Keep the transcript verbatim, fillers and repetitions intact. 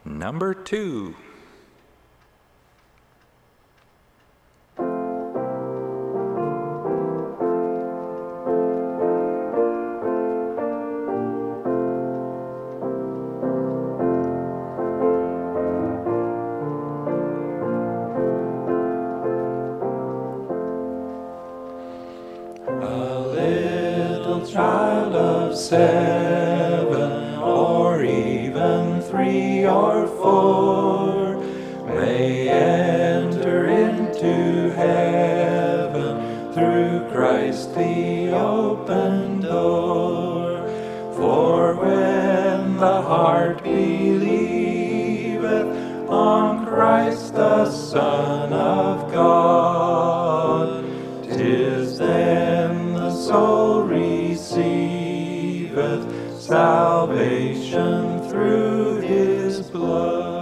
number two. Child of seven, or even three or four, may enter into heaven through Christ the open door. For when the heart believeth on Christ the Son of God, 'tis then the soul receiveth salvation through his blood.